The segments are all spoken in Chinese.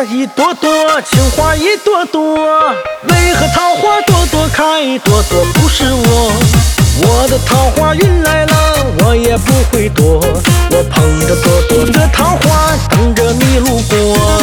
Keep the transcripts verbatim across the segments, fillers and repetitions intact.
一朵朵，情花一朵朵，为何桃花朵朵开，朵朵不是我？我的桃花运来了，我也不会躲，我捧着朵朵的桃花，等着你路过。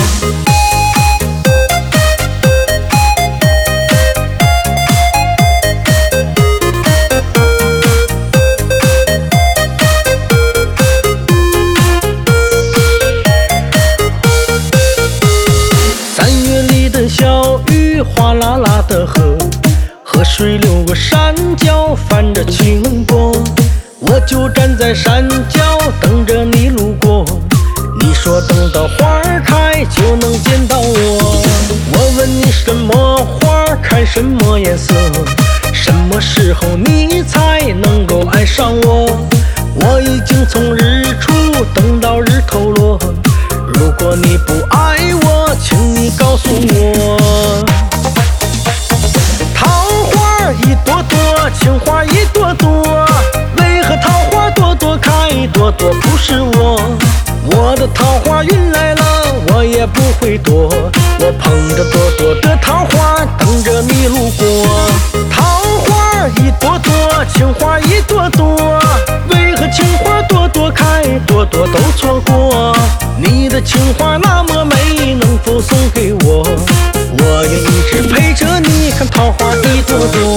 小雨哗啦啦的河，河水流过山脚，泛着清波。我就站在山脚，等着你路过。你说等到花儿开，就能见到我。我问你什么花开，什么颜色？什么时候你才能够爱上我？我已经从日出等到日头落。如果你不爱我，请你告诉我。桃花一朵朵，情花一朵朵，为何桃花朵朵开，朵朵不是我？我的桃花运来了，我也不会躲，我捧着朵朵的桃花，等着你路过。桃花一朵朵，情花一朵朵，为何情花朵朵开，朵朵都错过？你的情花那么美，能否送给我？我愿一直陪着你，看桃花一朵朵。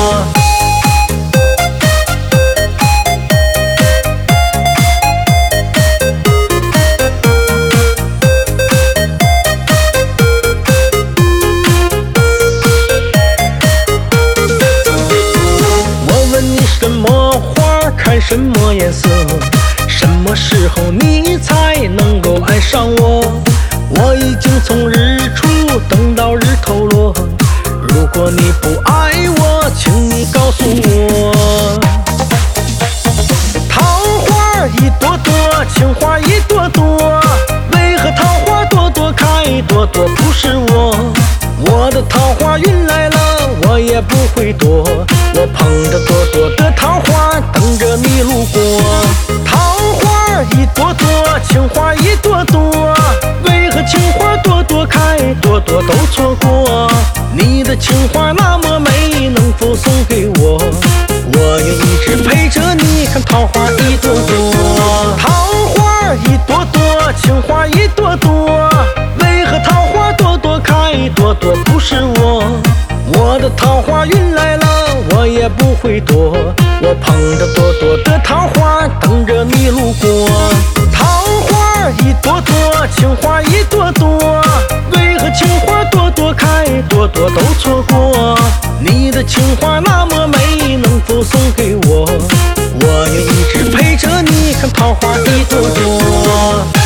我问你什么花开，什么颜色？什么时候你才能够爱上我？我已经从日出等到日头落。如果你不爱我，请你告诉我。桃花一朵朵，情花一朵朵，为何桃花朵朵开，朵朵不是我？我的桃花运来了，我也不会躲，我捧着朵朵的桃花，等着你路过。桃花一朵朵，情花一朵朵，为何情花朵朵开，朵朵都错过？你的情花那么美，能否送给我？我愿一直陪着你，看桃花一朵朵。桃花一朵朵，情花一朵朵，为何桃花朵朵开，朵朵不是我？我的桃花运来了，我也不会躲，我捧着朵朵的桃花，等着你路过。桃花一朵朵，情花一朵朵，为何情花朵朵开，朵朵都错过？你的情花那么美，能否送给我？我愿一直陪着你，看桃花一朵朵。